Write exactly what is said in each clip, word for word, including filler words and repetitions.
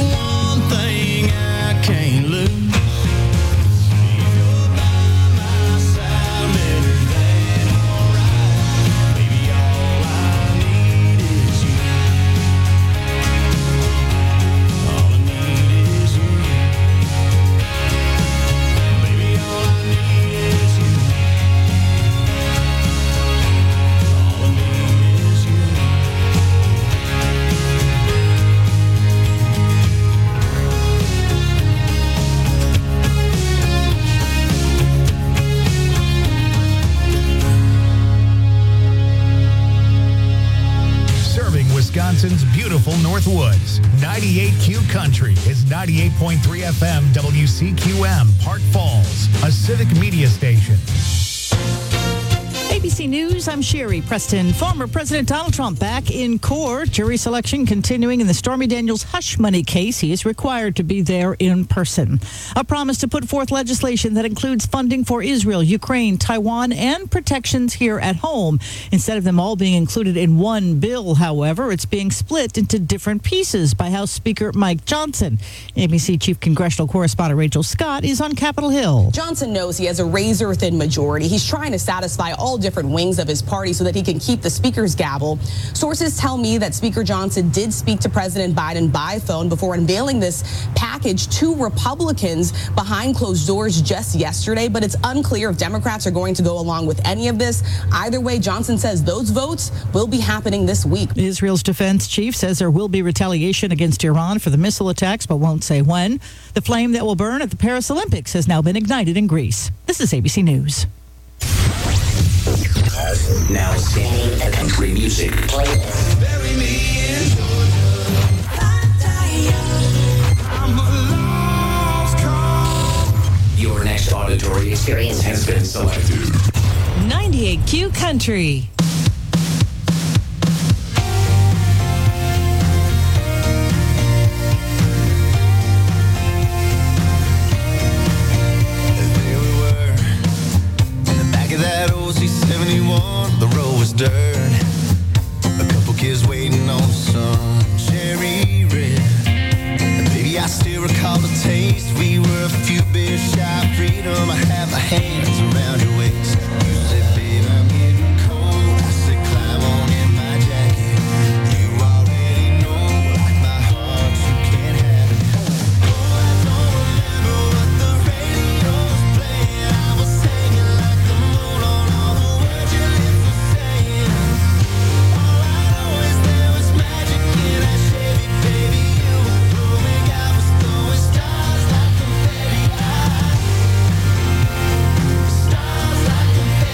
one thing I can't lose. If you're by my side, better than alright. Baby, all I need is you. All I need is you. Baby, all I need is you. All I need is you. Serving Wisconsin's beautiful North Woods. ninety-eight Q Country is ninety-eight point three F M W C Q M, Park Falls, a civic media station. A B C News, I'm Sherry Preston. Former President Donald Trump back in court. Jury selection continuing in the Stormy Daniels hush money case. He is required to be there in person. A promise to put forth legislation that includes funding for Israel, Ukraine, Taiwan, and protections here at home. Instead of them all being included in one bill, however, it's being split into different pieces by House Speaker Mike Johnson. A B C Chief Congressional Correspondent Rachel Scott is on Capitol Hill. Johnson knows he has a razor-thin majority. He's trying to satisfy all different wings of his party so that he can keep the speaker's gavel. Sources tell me that Speaker Johnson did speak to President Biden by phone before unveiling this package to Republicans behind closed doors just yesterday, but it's unclear if Democrats are going to go along with any of this. Either way, Johnson says those votes will be happening this week. Israel's defense chief says there will be retaliation against Iran for the missile attacks, but won't say when. The flame that will burn at the Paris Olympics has now been ignited in Greece. This is A B C News. Now spinning a country music playlist. Bury me in Georgia. I'm a lost cause. Your next auditory experience has been selected. ninety-eight Q Country. There we were, in the back of that old C seventy-one, the road was dirt. A couple kids waiting on the sun, cherry red. And baby, I still recall the taste. We were a few beers shy of freedom. I had my hands around your waist. You said, babe, I'm getting cold. I said, climb on in my jacket. You already know, like my heart, you can't have it. Oh, I don't remember what the radio was playing. I was singing like the moon on all the words your lips were saying. All I know is there was magic in that Chevy, baby. You were blowing, I was throwing stars like confetti. Stars like confetti.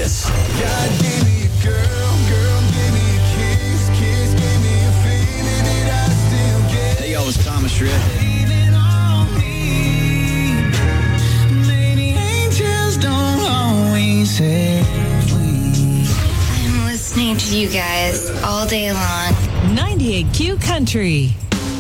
Kiss. God gave me a girl, girl gave me a kiss, kiss gave me a feeling that I still get. Hey, yo, it's Thomas Shred. Leaning on me. Maybe angels don't always have wings. I'm listening to you guys all day long. ninety-eight Q Country.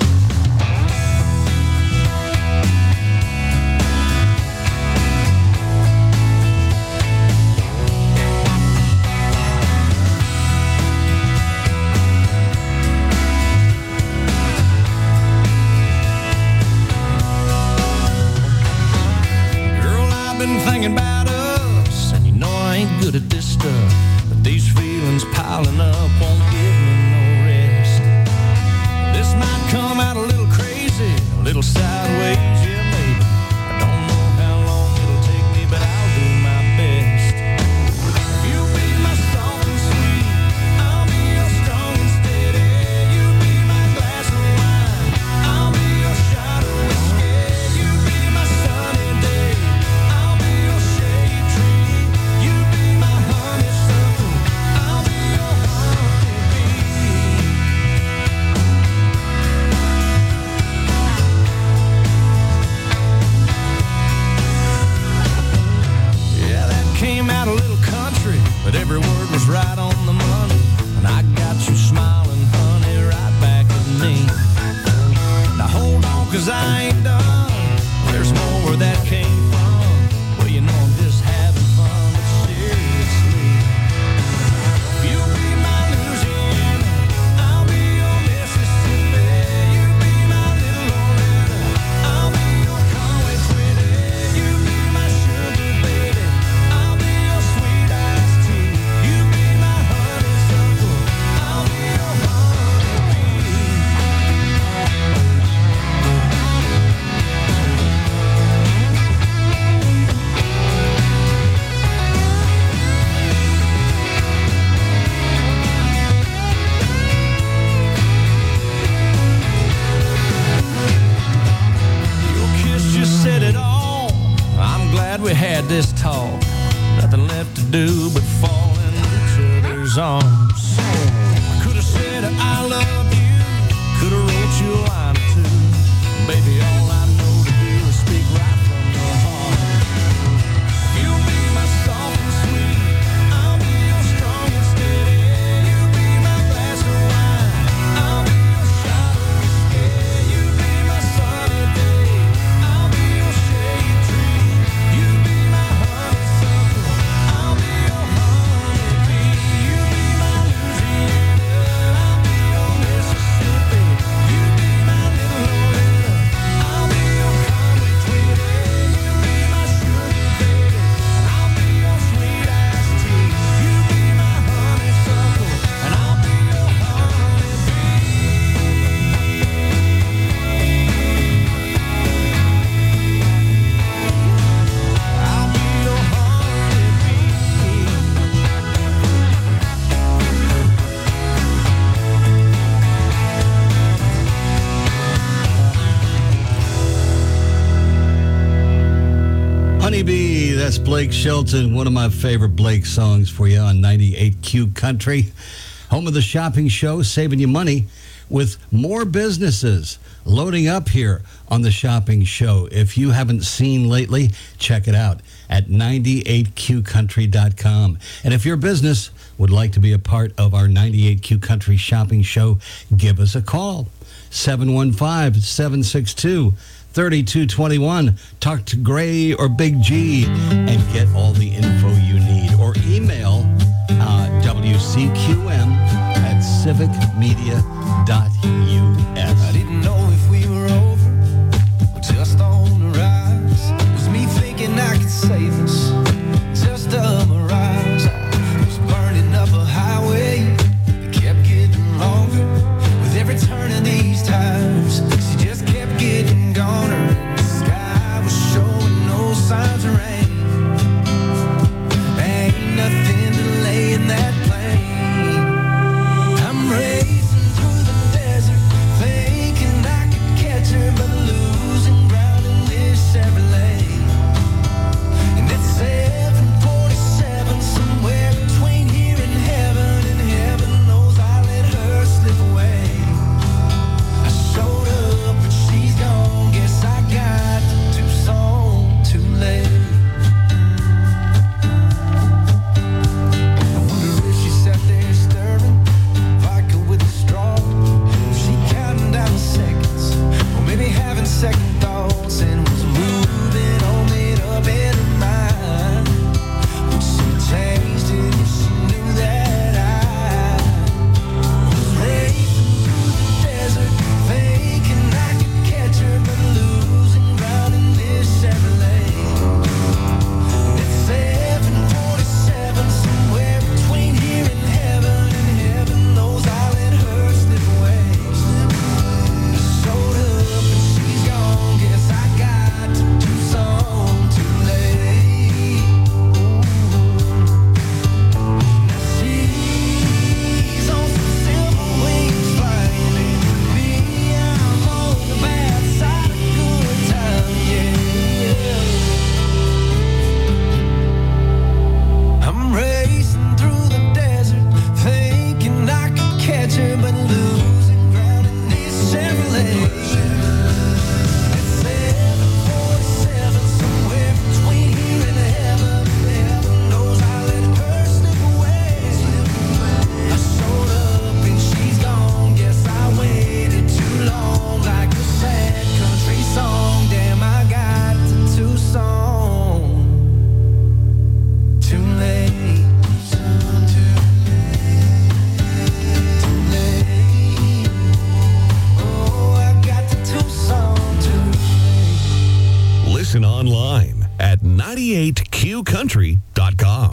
Thinking about us, and you know I ain't good at this stuff, but these feelings piling up won't give me no rest. This might come out a little crazy, a little sideways, yeah maybe. I don't know how long it'll take me, but I'll do my best. You be my soft and sweet, I'll be your strong and steady. You be my glass of wine, I'll be your shot of whiskey. You be my sunny day, but every word was right on the money, and I got you smiling, honey, right back at me. Now hold on, cause I ain't done. There's more where that came from. Well, you know I'm just having fun, but seriously. You be my Louisiana, I'll be your Mississippi. You be my little Loretta, I'll be your Conway Twitty. You be my sugar baby, I'll be your sweet iced tea. You be my honeysuckle, I'll be your honeybee. Your kiss just said it all. I'm glad we had this talk. Nothing left to do but fall in each other's arms. I could have said I love you, could have wrote you a line or two. Baby, all I know to do is speak right from the heart. You'll be my soft and sweet, I'll be your strong and steady. You be my glass of wine, I'll be your shot of whiskey. You be my sunny day, I'll be your shade tree. You be my honeysuckle, I'll be your honeybee. You be my Louisiana, I'll be your Mississippi. You be my little Loretta, I'll be your Conway Twitty. You be my sugar baby, I'll be your sweet iced tea. You be my honeysuckle, and I'll be your honeybee. I'll be your honeybee. Honeybee, that's Blake Shelton, one of my favorite Blake songs for you on ninety-eight Q Country. Home of the shopping show, saving you money with more businesses loading up here on the shopping show. If you haven't seen lately, check it out at ninety-eight q country dot com. And if your business would like to be a part of our ninety-eight Q Country shopping show, give us a call. seven one five, seven six two, three two two one. Talk to Gray or Big G and get all the info you need. Or email uh, W C Q M at civic media dot U S. I didn't know if we were over or just on the rise. It was me thinking I could save us, just a mirage. I was burning up a highway that kept getting longer with every turn of these times. She just kept getting goner. The sky was showing no signs of rain. Ain't nothing delaying that plane. I'm racing through ninety-eight Q country dot com.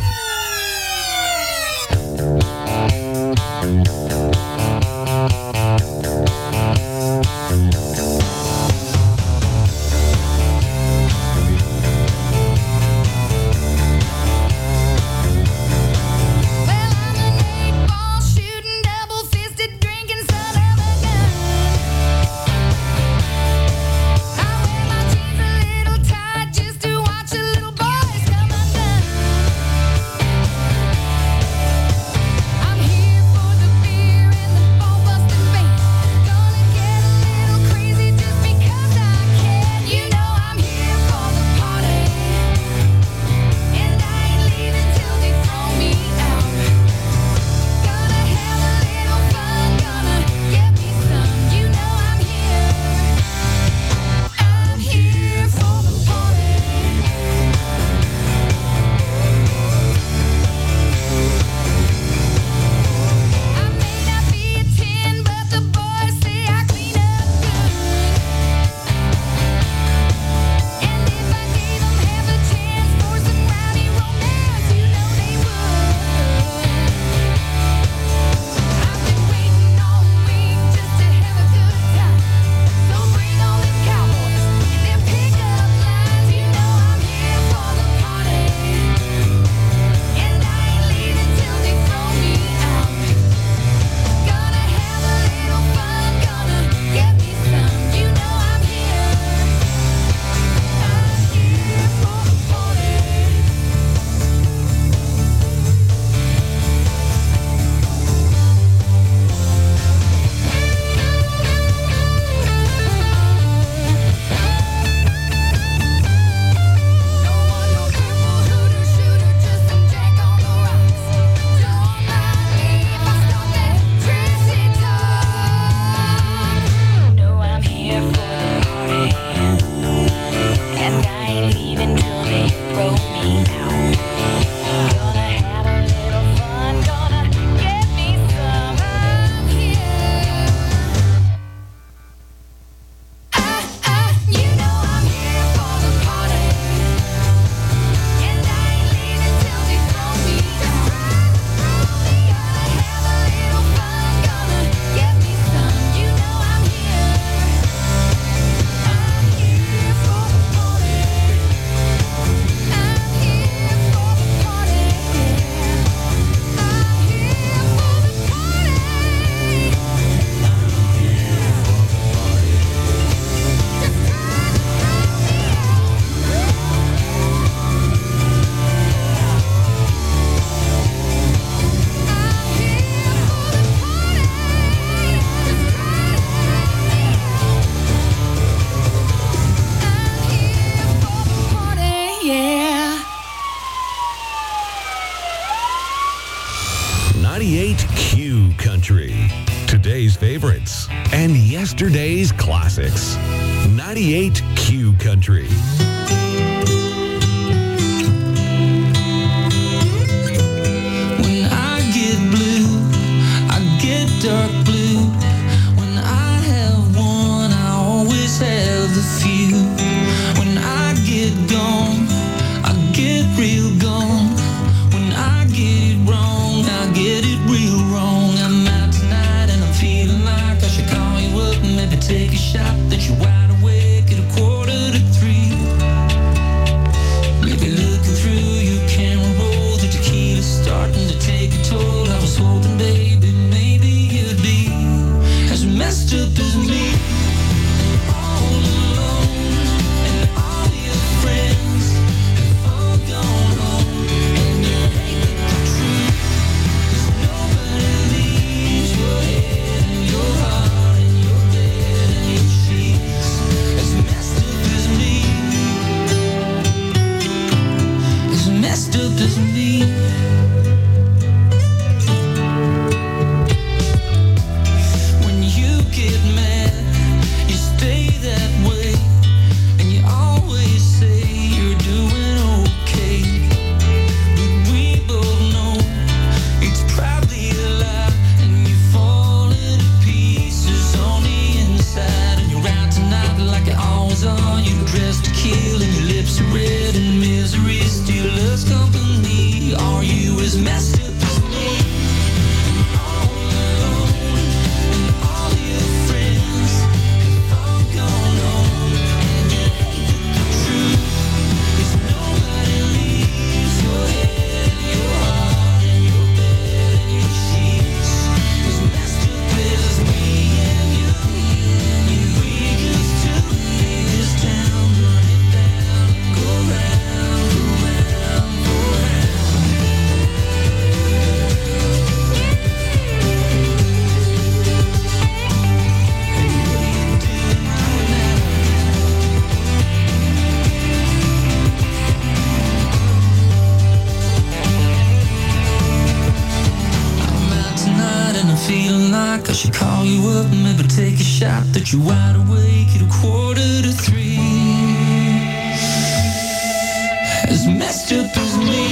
ninety-eight Q Country. Today's favorites and yesterday's classics. ninety-eight Q Country. When I get blue, I get dark blue. When I have one, I always have a few. When I get gone, I get real gone. When I get it wrong, I get it real wrong. I'm out tonight and I'm feeling like I should call you up and maybe take a shot that you're wide awake at a quarter to three. Maybe looking through your camera roll, the tequila's starting to take a toll. I was hoping, baby, maybe you'd be as messed up as me. All alone, and all your friends have all gone home, and you hate the truth. 'Cause nobody leaves your head and your heart and your bed and your sheets as messed up as me. As messed up as me. When you get mad, you stay that way, and you always say you're doing okay. But we both know it's probably a lie, and you fall into pieces on the inside, and you're out tonight like you always are. You're dressed to kill, and your lips are red, and misery's like I should call you up and maybe take a shot that you're wide awake at a quarter to three. As messed up as me.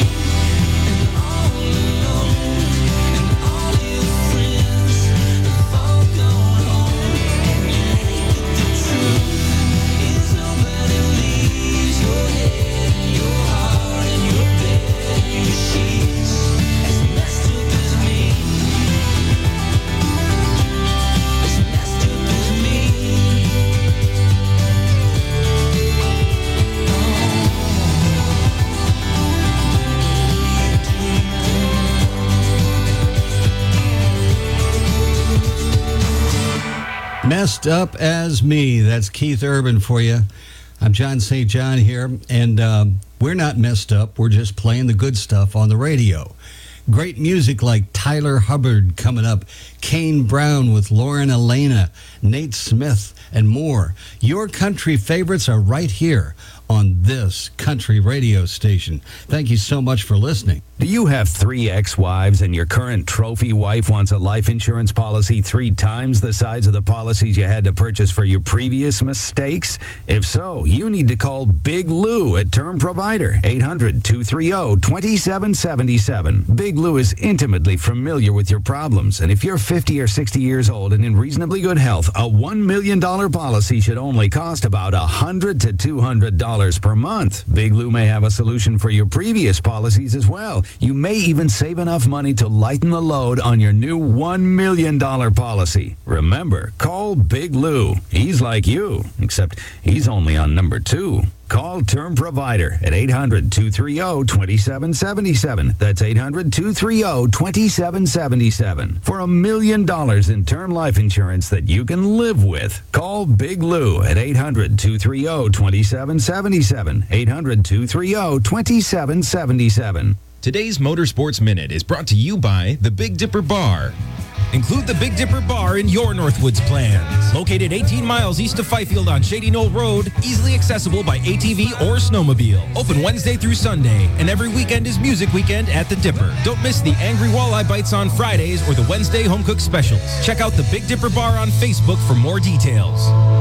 Messed Up As Me. That's Keith Urban for you. I'm John Saint John here, and um, we're not messed up. We're just playing the good stuff on the radio. Great music like Tyler Hubbard coming up, Kane Brown with Lauren Elena, Nate Smith, and more. Your country favorites are right here on this country radio station. Thank you so much for listening. Do you have three ex-wives and your current trophy wife wants a life insurance policy three times the size of the policies you had to purchase for your previous mistakes? If so, you need to call Big Lou at Term Provider, eight hundred, two three zero, two seven seven seven. Big Lou is intimately familiar with your problems, and if you're fifty or sixty years old and in reasonably good health, a one million dollars policy should only cost about one hundred to two hundred dollars per month. Big Lou may have a solution for your previous policies as well. You may even save enough money to lighten the load on your new one million dollars policy. Remember, call Big Lou. He's like you, except he's only on number two. Call Term Provider at eight hundred, two three zero, two seven seven seven. That's eight hundred, two three zero, two seven seven seven. For a million dollars in term life insurance that you can live with. Call Big Lou at eight hundred, two three zero, two seven seven seven. eight hundred, two three zero, two seven seven seven. Today's Motorsports Minute is brought to you by the Big Dipper Bar. Include the Big Dipper Bar in your Northwoods plans. Located eighteen miles east of Fifield on Shady Knoll Road, easily accessible by A T V or snowmobile. Open Wednesday through Sunday, and every weekend is Music Weekend at the Dipper. Don't miss the Angry Walleye Bites on Fridays or the Wednesday Home Cook Specials. Check out the Big Dipper Bar on Facebook for more details.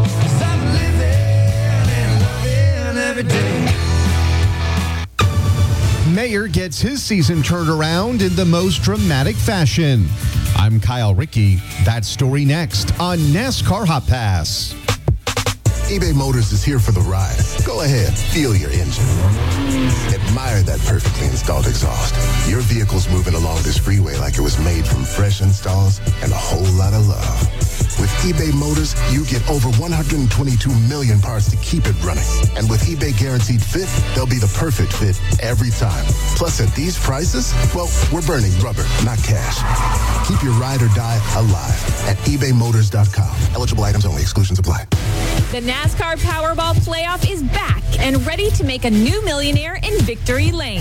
Mayer gets his season turned around in the most dramatic fashion. I'm Kyle Rickey. That story next on NASCAR Hot Pass. eBay Motors is here for the ride. Go ahead, feel your engine. Admire that perfectly installed exhaust. Your vehicle's moving along this freeway like it was made from fresh installs and a whole lot of love. With eBay Motors, you get over one hundred twenty-two million parts to keep it running. And with eBay Guaranteed Fit, they'll be the perfect fit every time. Plus, at these prices, well, we're burning rubber, not cash. Keep your ride or die alive at ebay motors dot com. Eligible items only. Exclusions apply. The NASCAR Powerball Playoff is back and ready to make a new millionaire in Victory Lane.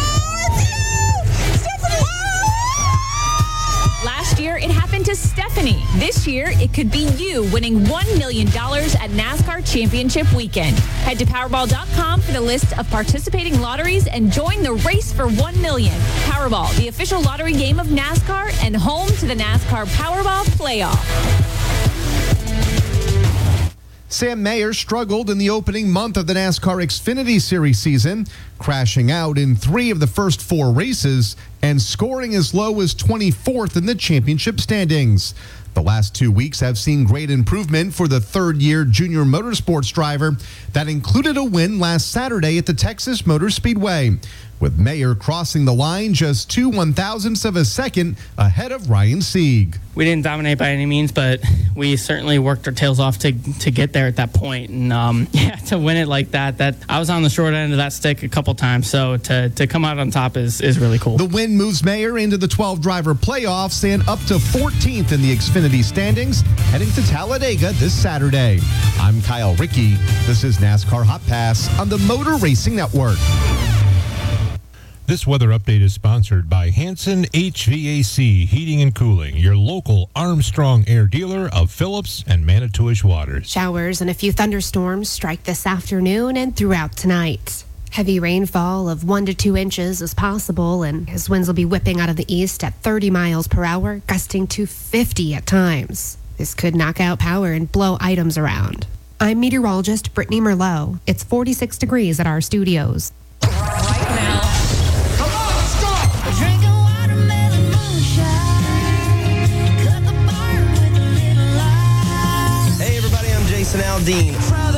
Last year, it happened to Stephanie. This year, it could be you winning one million dollars at NASCAR Championship Weekend. Head to Powerball dot com for the list of participating lotteries and join the race for one million dollars. Powerball, the official lottery game of NASCAR and home to the NASCAR Powerball Playoff. Sam Mayer struggled in the opening month of the NASCAR Xfinity Series season, crashing out in three of the first four races and scoring as low as twenty-fourth in the championship standings. The last two weeks have seen great improvement for the third-year junior motorsports driver. That included a win last Saturday at the Texas Motor Speedway, with Mayer crossing the line just two one-thousandths of a second ahead of Ryan Sieg. We didn't dominate by any means, but we certainly worked our tails off to to get there at that point. And um, yeah, to win it like that, that I was on the short end of that stick a couple times. So to, to come out on top is, is really cool. The win moves Mayer into the twelve-driver playoffs and up to fourteenth in the Xfinity standings, heading to Talladega this Saturday. I'm Kyle Rickey. This is NASCAR Hot Pass on the Motor Racing Network. This weather update is sponsored by Hanson H V A C Heating and Cooling, your local Armstrong Air dealer of Phillips and Manitowish Waters. Showers and a few thunderstorms strike this afternoon and throughout tonight. Heavy rainfall of one to two inches is possible, and his winds will be whipping out of the east at thirty miles per hour, gusting to fifty at times. This could knock out power and blow items around. I'm meteorologist Brittany Merlot. It's forty-six degrees at our studios. Hey everybody, I'm Jason Aldean.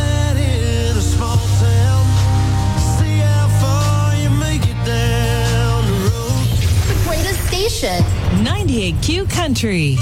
The greatest station. ninety-eight Q Country.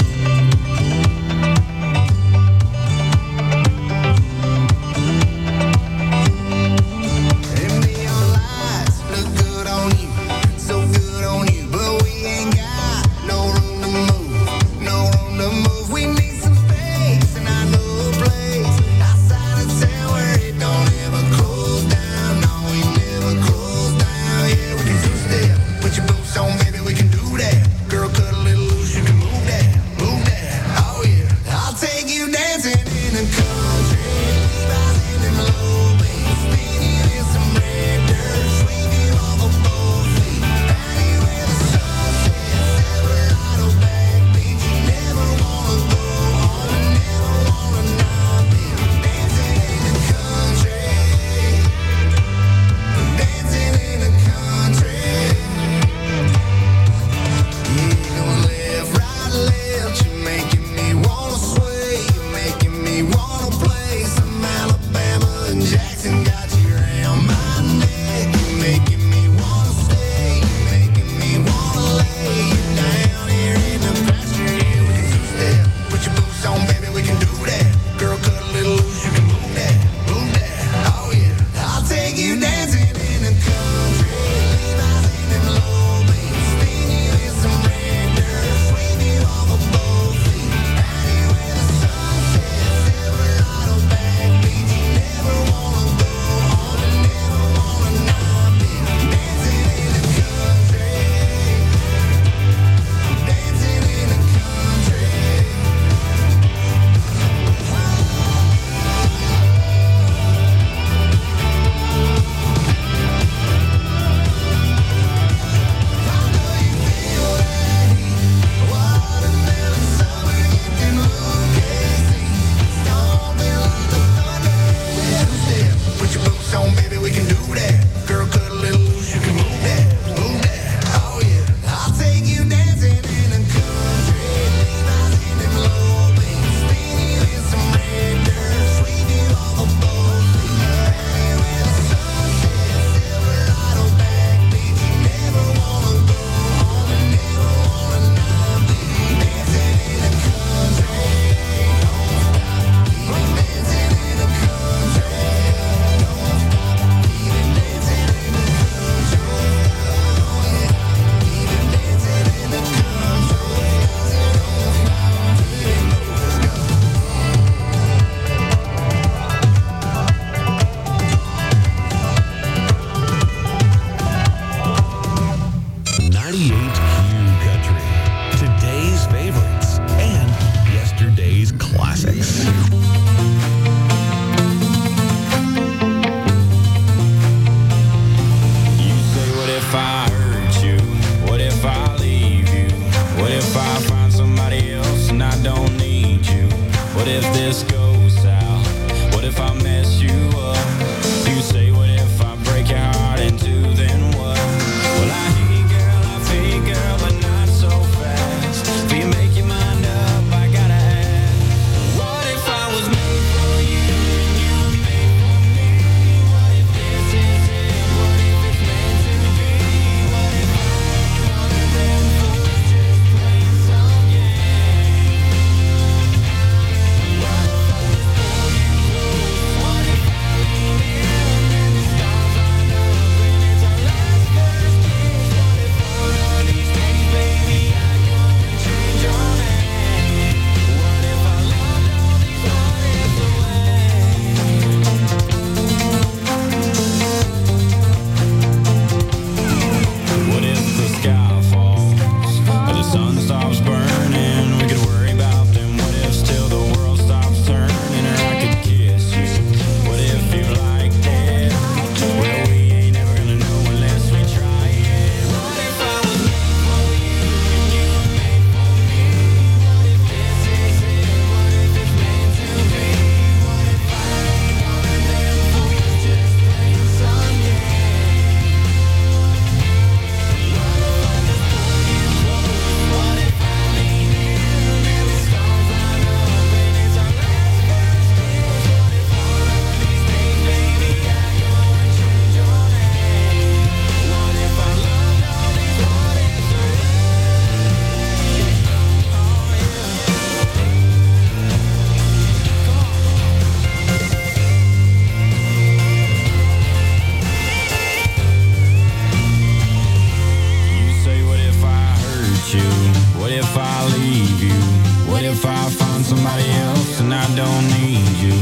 you? What if I leave you? What if I find somebody else and I don't need you?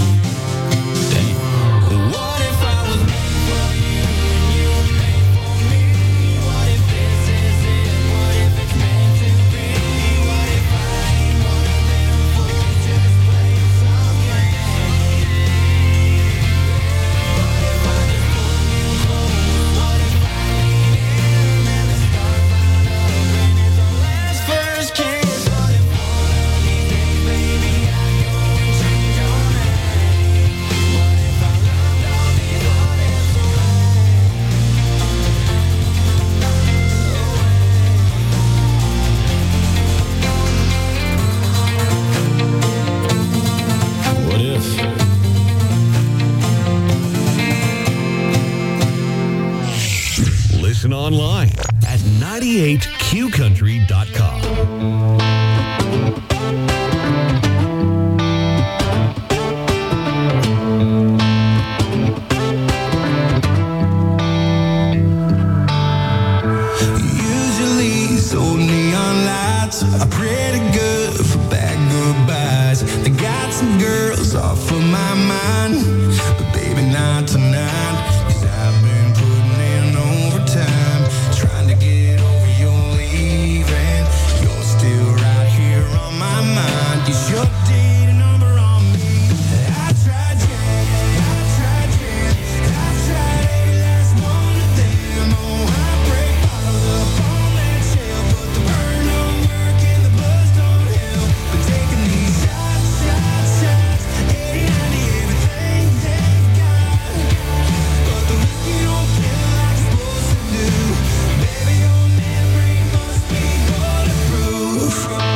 Damn. What if I was made for you and you were made for me? What if this is it? What if it's meant to be? What if I ain't one of them fools just playing some game? What if I just pull you close? What if I lean in and the stars light up and it's our last first kiss? What if one of these days, baby, I go and change your name? What if I loved all these what ifs away? What if? Listen online at ninety-eight q country dot com. Usually these old neon lights are pretty good for bad goodbyes. They got some girls off of my mind, but baby not tonight. 'Cause I've been putting in overtime, trying to get over your leaving. You're still right here on my mind. You should date a number on me. I tried Jack, I tried Jen, I've tried every last one of them. Oh, I break bottles up on that shelf, but the burn don't work and the buzz don't help. But taking these shots, shots, shots, eighty, ninety, everything they've got. But the whiskey don't kill like it's supposed to do. Baby, your memory must be bulletproof.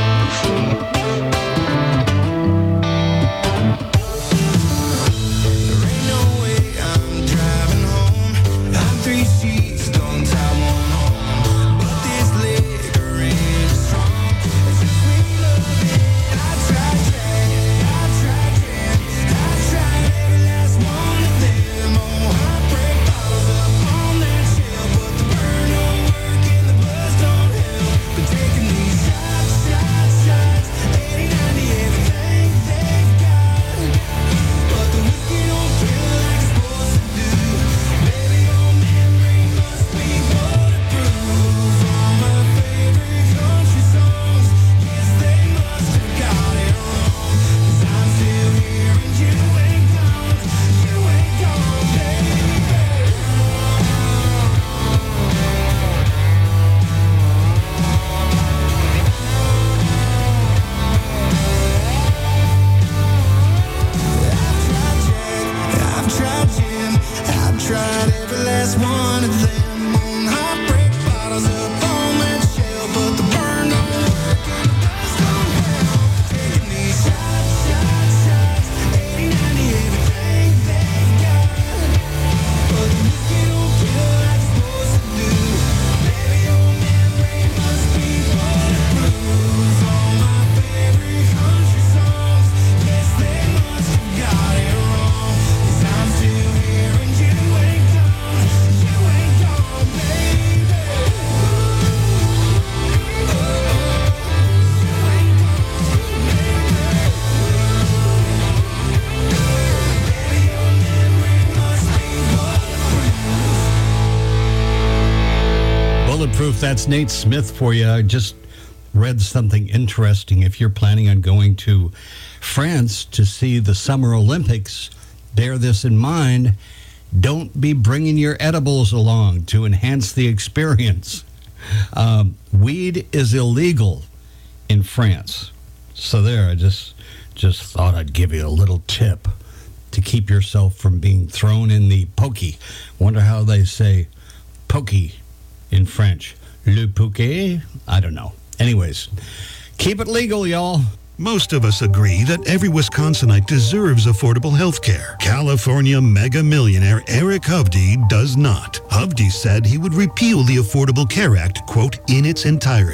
There ain't no way I'm driving home. I'm three sheets, don't tie one on. But this liquor ain't as strong as your sweet loving. I tried Jack, I tried Jen, I tried every last one of them. Oh, I break bottles up on that shelf, but the burn don't work and the buzz don't help. But taking these shots, shots, shots, eighty, ninety, everything they've got. But the whiskey don't kill like it's supposed to do. Baby, your memory must be bulletproof. All my favorite country songs, yes, they must have got it wrong. 'Cause I'm still here and you ain't gone, you ain't gone, baby. I've tried Jim, I've tried every last one of them. On heartbreak bottles up on that shelf, but the burn don't work and the buzz don't help. Taking these shots, shots, shots, eighty, ninety, everything they've got. But the whiskey don't kill like it's supposed to do. Baby, your memory must be bulletproof. All my favorite country songs, yes, they must have got it wrong. 'Cause I'm still here and you ain't gone, you ain't gone, baby. Bulletproof, that's Nate Smith for you. I just read something interesting. If you're planning on going to France to see the Summer Olympics, bear this in mind. Don't be bringing your edibles along to enhance the experience. Um, weed is illegal in France. So there, I just just thought I'd give you a little tip to keep yourself from being thrown in the pokey. Wonder how they say pokey in French. Le pokey? I don't know. Anyways, keep it legal, y'all. Most of us agree that every Wisconsinite deserves affordable health care. California mega millionaire Eric Hovde does not. Hovde said he would repeal the Affordable Care Act, quote, in its entirety.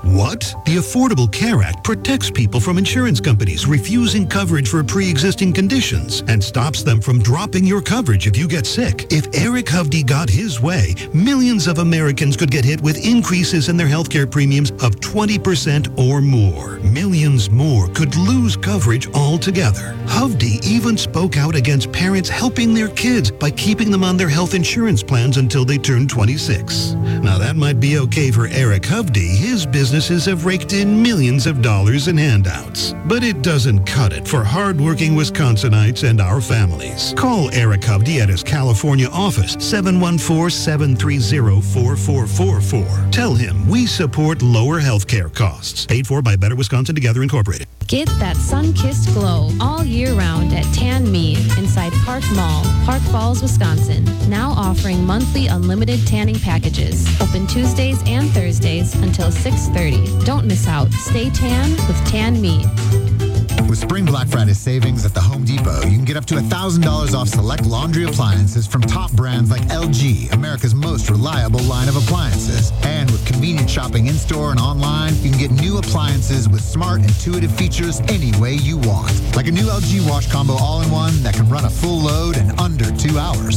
What? The Affordable Care Act protects people from insurance companies refusing coverage for pre-existing conditions and stops them from dropping your coverage if you get sick. If Eric Hovde got his way, millions of Americans could get hit with increases in their healthcare premiums of twenty percent or more. Millions more could lose coverage altogether. Hovde even spoke out against parents helping their kids by keeping them on their health insurance plans until they turn twenty-six. Now that might be okay for Eric Hovde. His businesses have raked in millions of dollars in handouts. But it doesn't cut it for hardworking Wisconsinites and our families. Call Eric Hovde at his California office, seven one four, seven three zero, four four four four. Tell him we support lower health care costs. Paid for by Better Wisconsin Together Incorporated. Get that sun-kissed glow all year round at Tan Me inside Park Mall, Park Falls, Wisconsin. Now offering monthly unlimited tanning packages. Open Tuesdays and Thursdays until six thirty. Don't miss out. Stay tan with Tan Me. With Spring Black Friday savings at the Home Depot, you can get up to one thousand dollars off select laundry appliances from top brands like L G, America's most reliable line of appliances. And with convenient shopping in-store and online, you can get new appliances with smart, intuitive features any way you want. Like a new L G Wash Combo all-in-one that can run a full load in under two hours.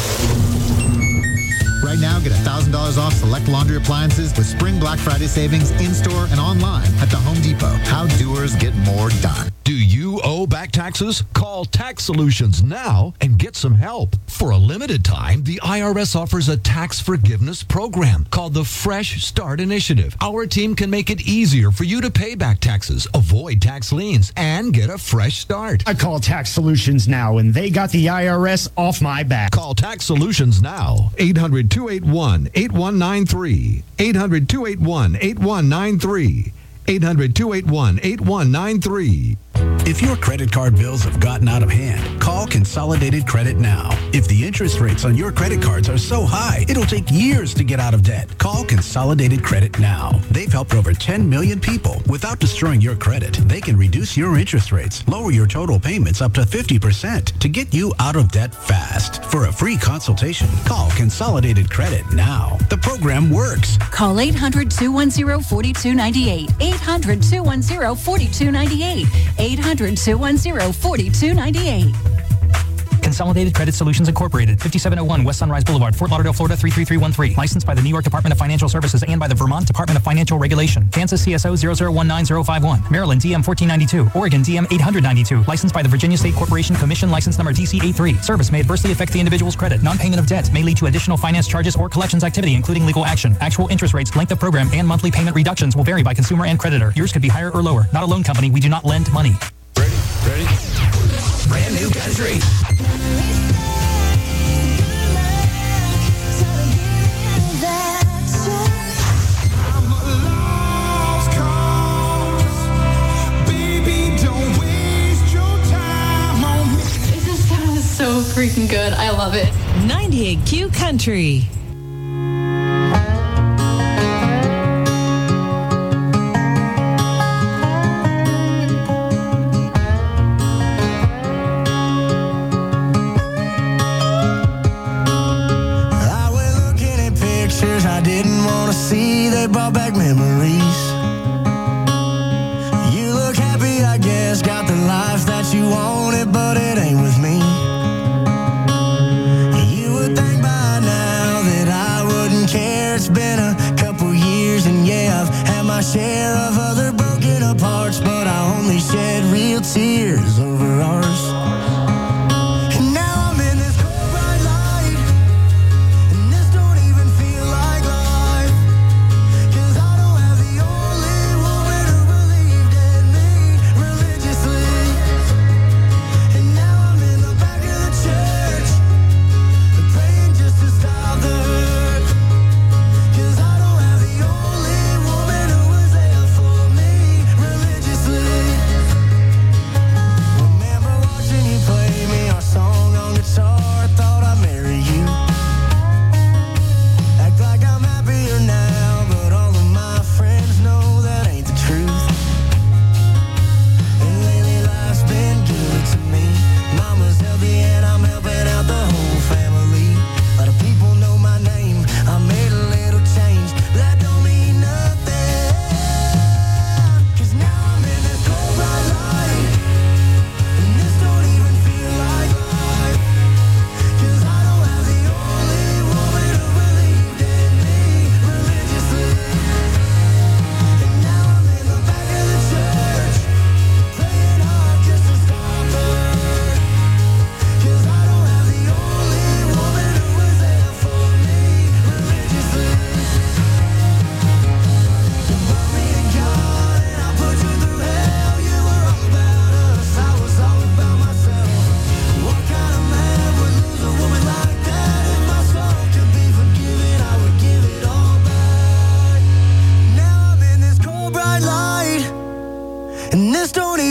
Right now, get one thousand dollars off select laundry appliances with Spring Black Friday savings in-store and online at the Home Depot. How doers get more done. Do you owe back taxes? Call Tax Solutions now and get some help. For a limited time, the I R S offers a tax forgiveness program called the Fresh Start Initiative. Our team can make it easier for you to pay back taxes, avoid tax liens, and get a fresh start. I call Tax Solutions now, and they got the I R S off my back. Call Tax Solutions now. eight hundred, two eight one, eight one nine three. eight hundred, two eight one, eight one nine three. eight hundred, two eight one, eight one nine three. If your credit card bills have gotten out of hand, call Consolidated Credit now. If the interest rates on your credit cards are so high, it'll take years to get out of debt. Call Consolidated Credit now. They've helped over ten million people without destroying your credit. They can reduce your interest rates, lower your total payments up to fifty percent to get you out of debt fast. For a free consultation, call Consolidated Credit now. The program works. Call eight hundred, two one zero, four two nine eight. eight hundred, two one zero, four two nine eight. eight hundred, two one zero, four two nine eight. Consolidated Credit Solutions Incorporated, fifty-seven oh one West Sunrise Boulevard, Fort Lauderdale, Florida three three three one three. Licensed by the New York Department of Financial Services and by the Vermont Department of Financial Regulation. Kansas C S O zero zero one nine zero five one. Maryland D M fourteen ninety-two. Oregon D M eight hundred ninety-two. Licensed by the Virginia State Corporation Commission, license number D C eighty-three. Service may adversely affect the individual's credit. Non-payment of debt may lead to additional finance charges or collections activity, including legal action. Actual interest rates, length of program, and monthly payment reductions will vary by consumer and creditor. Yours could be higher or lower. Not a loan company. We do not lend money. Ready? Ready? Brand new country. So freaking good. I love it. ninety-eight Q Country. I went looking at pictures I didn't want to see. They brought back memories. You look happy, I guess. Got the life that you wanted, but it ain't with me. It's been a couple years, and yeah, I've had my share of other broken apart, but I only shed real tears over ours. And now I'm in this cold bright light, and this don't even feel like life, 'cause I don't have the only woman who believed in me religiously. And now I'm in the back of the church, praying just to stop the hurt.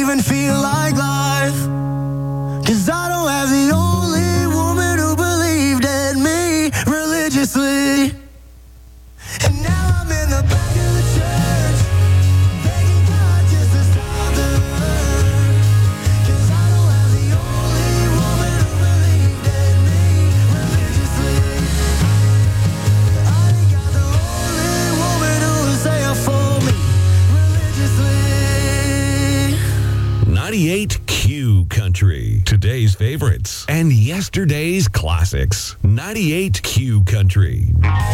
even feel like life. Cause I don't have the only woman who believed in me religiously. And now I'm in the back of the church, begging God just to stop the hurt. Cause I don't have the only woman who believed in me religiously. I ain't got the only woman who was there for me religiously. ninety-eight Q Country. Today's favorites and yesterday's classics. ninety-eight Q Country.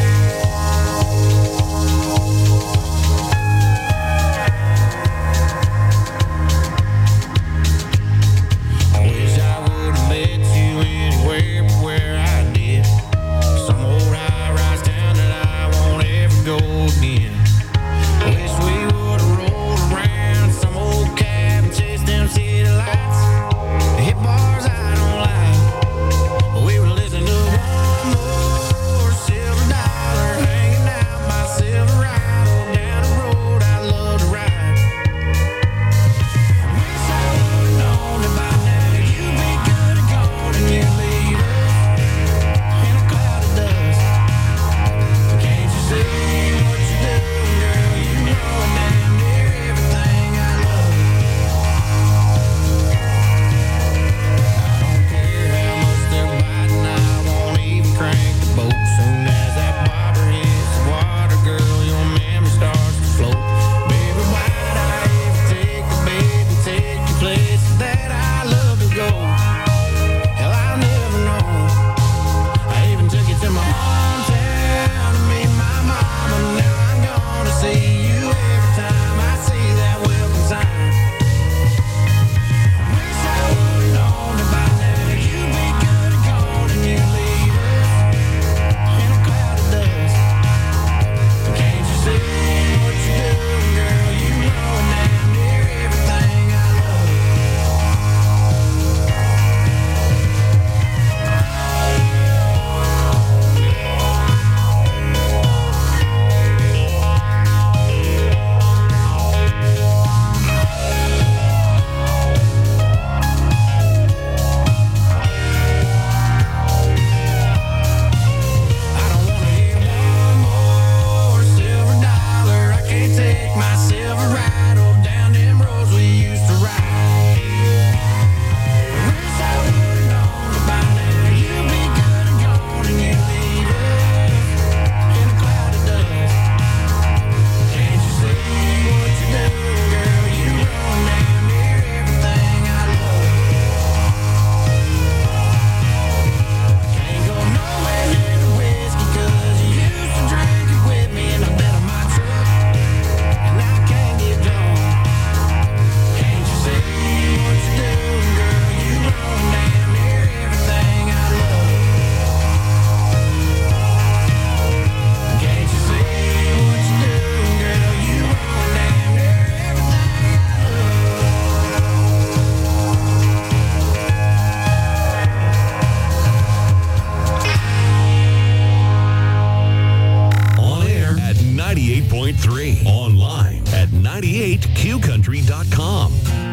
Online at ninety-eight Q country dot com.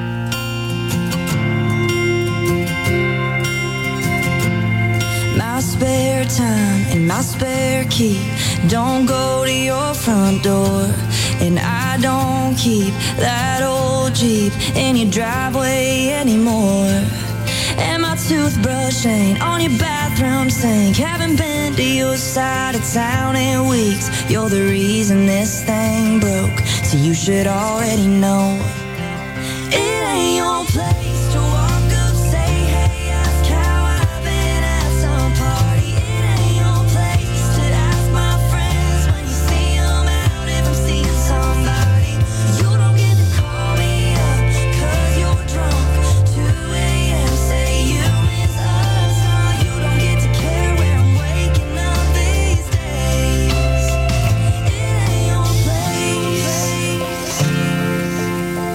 My spare time and my spare key don't go to your front door, and I don't keep that old Jeep in your driveway anymore. And my toothbrush ain't on your bathroom sink. Haven't been to your side of town in weeks. You're the reason this thing broke, so you should already know. It ain't your place to walk up, say, hey, ask how I've been at some party. It ain't your place to ask my friends when you see them out if I'm seeing somebody. You don't get to call me up, cause you're drunk. two a.m. say you miss us. No, you don't get to care where I'm waking up these days. It ain't your place.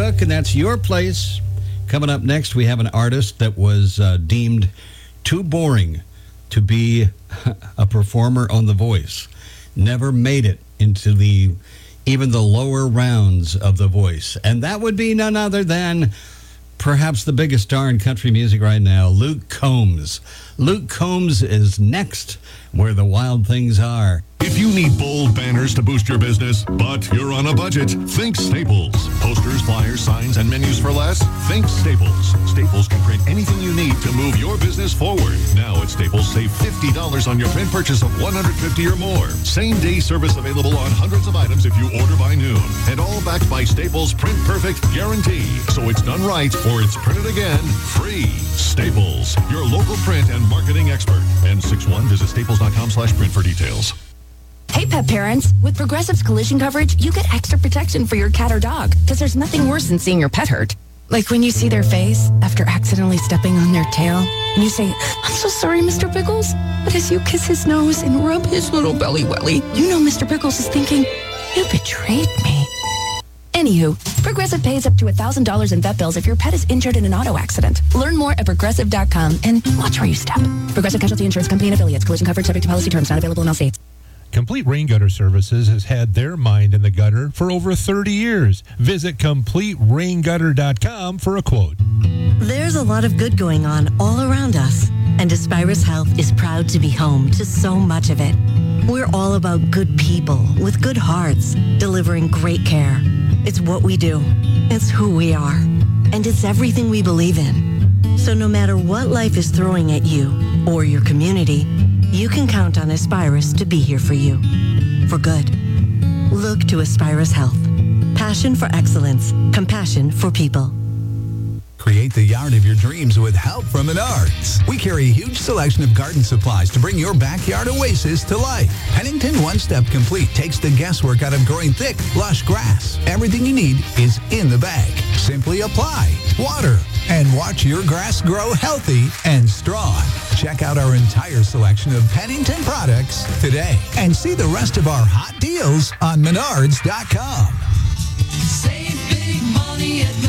Cook, and that's Your Place. Coming up next, we have an artist that was uh, deemed too boring to be a performer on The Voice. Never made it into the even the lower rounds of The Voice. And that would be none other than perhaps the biggest star in country music right now, Luke Combs. Luke Combs is next, where the wild things are. If you need bold banners to boost your business, but you're on a budget, think Staples. Posters, flyers, signs, and menus for less? Think Staples. Staples can print anything you need to move your business forward. Now at Staples, save fifty dollars on your print purchase of one hundred fifty dollars or more. Same-day service available on hundreds of items if you order by noon. And all backed by Staples' Print Perfect guarantee. So it's done right or it's printed again free. Staples, your local print and marketing expert. N sixty-one, visit staples.com slash print for details. Hey, pet parents. With Progressive's collision coverage, you get extra protection for your cat or dog, because there's nothing worse than seeing your pet hurt. Like when you see their face after accidentally stepping on their tail, and you say, "I'm so sorry, Mister Pickles." But as you kiss his nose and rub his little belly welly, you know Mister Pickles is thinking, "You betrayed me." Anywho, Progressive pays up to one thousand dollars in vet bills if your pet is injured in an auto accident. Learn more at progressive dot com and watch where you step. Progressive Casualty Insurance Company and Affiliates. Collision coverage subject to policy terms. Not available in all states. Complete Rain Gutter Services has had their mind in the gutter for over thirty years. Visit complete rain gutter dot com for a quote. There's a lot of good going on all around us, and Aspirus Health is proud to be home to so much of it. We're all about good people with good hearts, delivering great care. It's what we do. It's who we are. And it's everything we believe in. So no matter what life is throwing at you or your community, you can count on Aspirus to be here for you. For good. Look to Aspirus Health. Passion for excellence. Compassion for people. Create the yard of your dreams with help from Menards. We carry a huge selection of garden supplies to bring your backyard oasis to life. Pennington One Step Complete takes the guesswork out of growing thick, lush grass. Everything you need is in the bag. Simply apply, water, and watch your grass grow healthy and strong. Check out our entire selection of Pennington products today and see the rest of our hot deals on menards dot com. Save big money at Menards.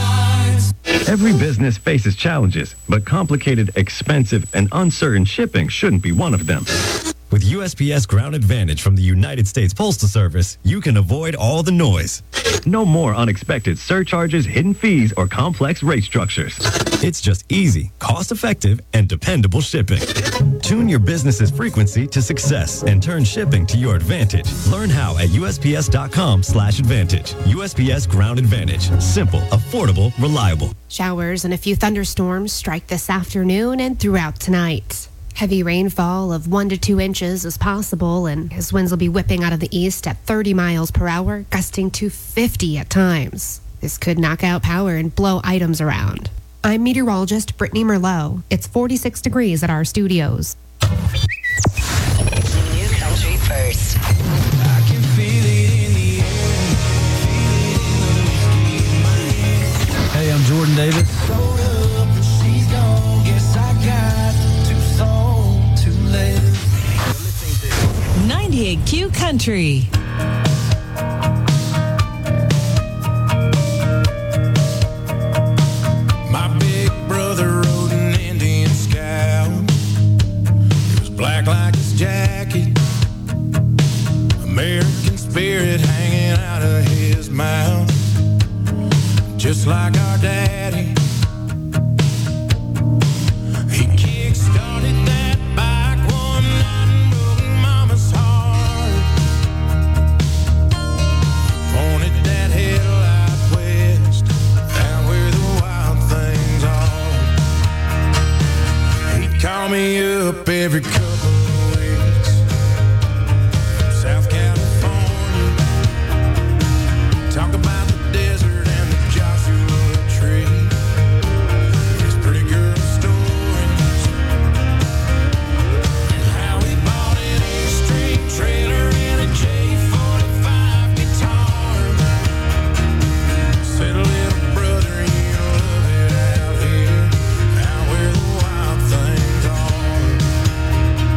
Every business faces challenges, but complicated, expensive, and uncertain shipping shouldn't be one of them. With U S P S Ground Advantage from the United States Postal Service, you can avoid all the noise. No more unexpected surcharges, hidden fees, or complex rate structures. It's just easy, cost-effective, and dependable shipping. Tune your business's frequency to success and turn shipping to your advantage. Learn how at U S P S dot com slash advantage. U S P S Ground Advantage. Simple, affordable, reliable. Showers and a few thunderstorms strike this afternoon and throughout tonight. Heavy rainfall of one to two inches is possible, and his winds will be whipping out of the east at thirty miles per hour, gusting to fifty at times. This could knock out power and blow items around. I'm meteorologist Brittany Merlot. It's forty-six degrees at our studios. New country first. I can feel it in the air. Hey, I'm Jordan Davis. ninety-eight Q Country. My big brother rode an Indian Scout. It was black like his jacket. American spirit hanging out of his mouth. Just like our daddy. He kick-started that bike one night and broke Mama's heart. Pointed that headlight west, out where the wild things are. He'd call me up every couple of weeks from South California. Talk about the desert and the Joshua tree. His pretty girl stories. And how he bought an Extreme trailer and a J forty-five guitar. Said, little brother, you love it out here, out where the wild things are.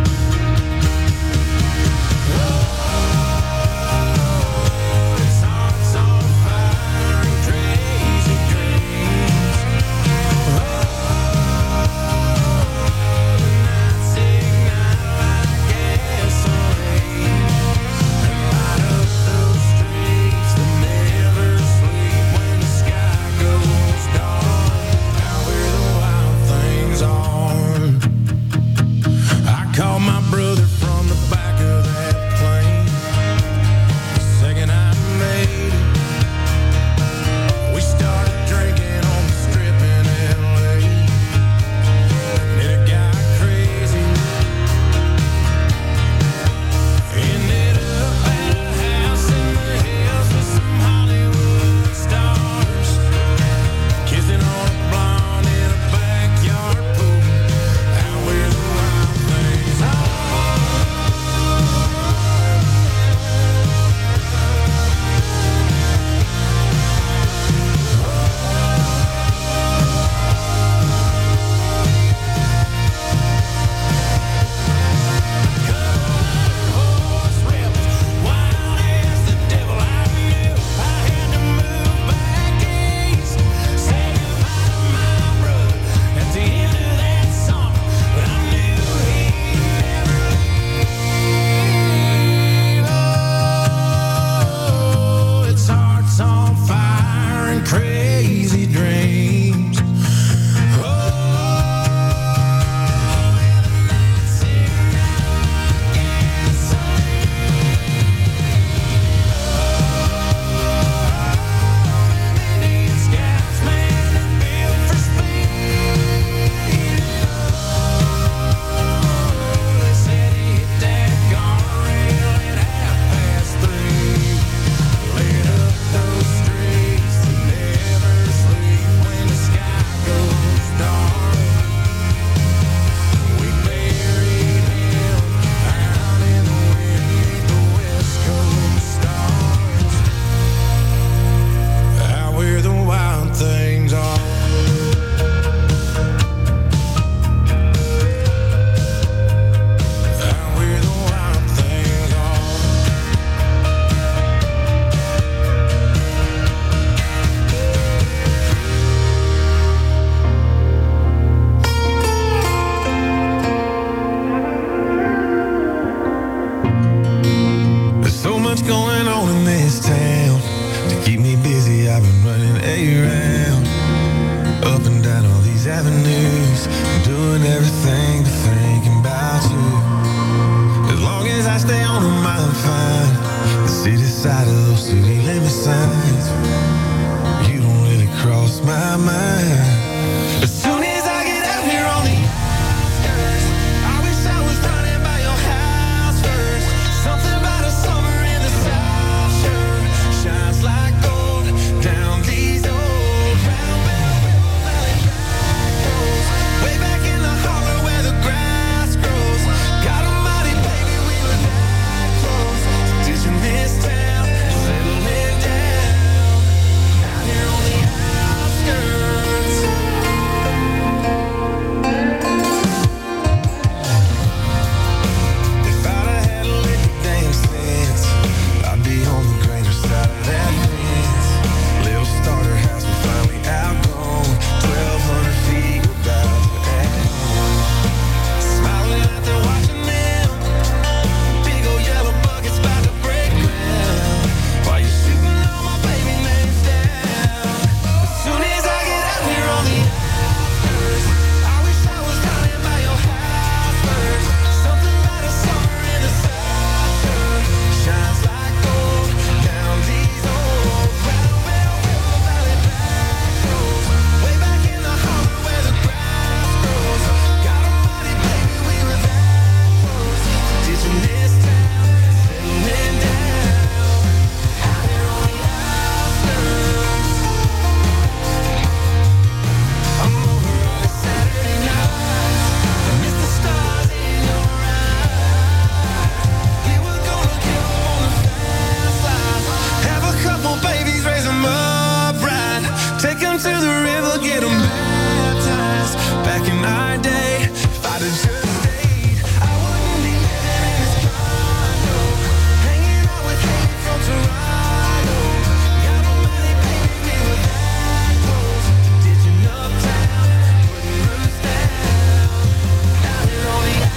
get them baptized. Back in our day, if I'd have just stayed, I wouldn't be living in this condo, hanging out with Kate from Toronto. Got my money painted me with black clothes, ditching uptown, putting roofs down, down here on the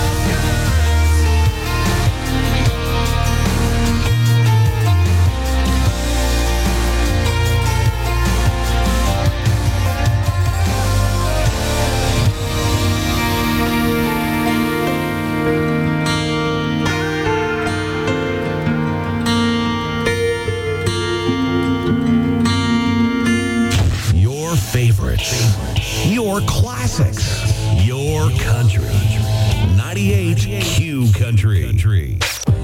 Your favorites, your classics, your country. ninety-eight Q Country.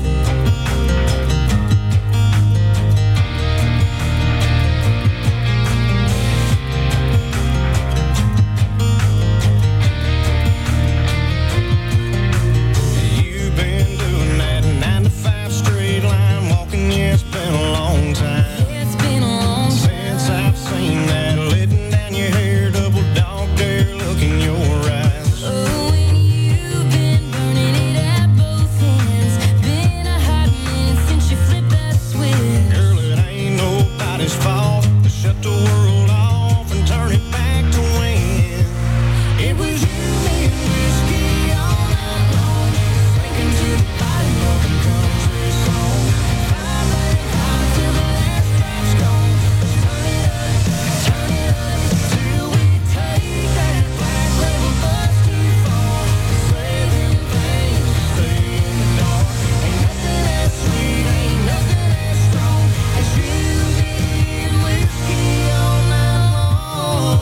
You've been doing that nine to five straight line walking, yeah, it's been a long time. It's been a long time since I've seen that letting down your hair, double dog dare look in your eyes. Oh, when you've been burning it at both ends, been a hot minute since you flipped that switch. Girl, it ain't nobody's fault to shut the world off and turn it back to when it was you, me, and whiskey all night long, drinking to the bottom of a country song, vibrating high till the last drop's gone. Turn it up, turn it up, till we take that black label bus too far. Saving things to stay in the dark. Ain't nothing as sweet, ain't nothing as strong as you, me, and whiskey all night long.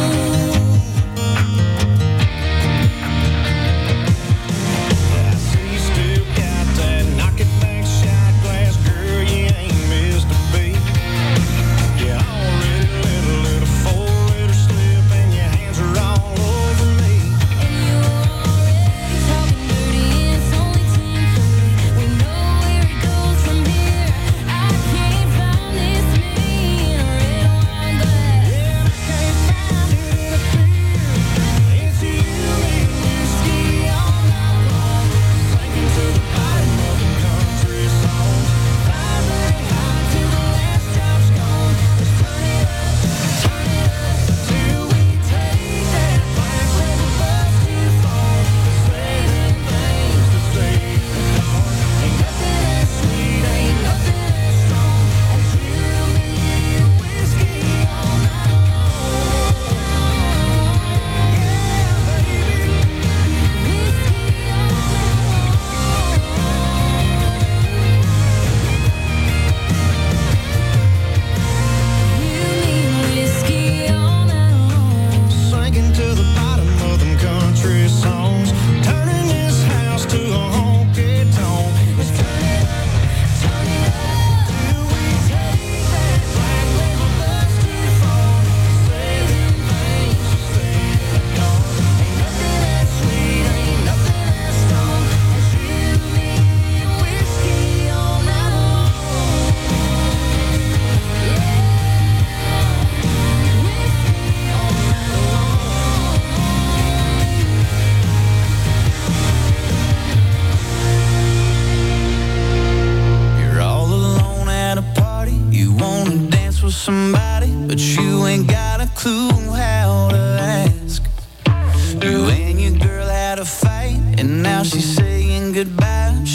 I see you still got that knock it back shot glass, girl, you ain't missed a beat. You already let a little four-letter slip and your hands are all over me. And you're already talking dirty, and it's only ten thirty. We know where it goes from here. I can't find this me in a red wine glass. And I can't find it in a beer. It's you, me, and whiskey all night long, sinking to the bottom of a country song, vibrating high till the last drop's gone. Let's turn it up, turn it up, till we take that black label bus too far. Saving things to stay in the dark. Ain't nothing as sweet, ain't nothing as strong as you, me, and whiskey all night long. Yeah, baby, whiskey all night long. You need whiskey all night long. Sinking to the bottom of them country songs, turning this house to a honky tonk. Let's turn it up, turn it up, till we take that black label bus too far. Saving things to stay in the dark. Ain't nothing as sweet, ain't nothing as strong as you, me, and whiskey all night long. You're all alone at a party. You wanna dance with somebody, but you ain't got a clue how to ask. You and your girl had a fight, and now she's saying goodbye.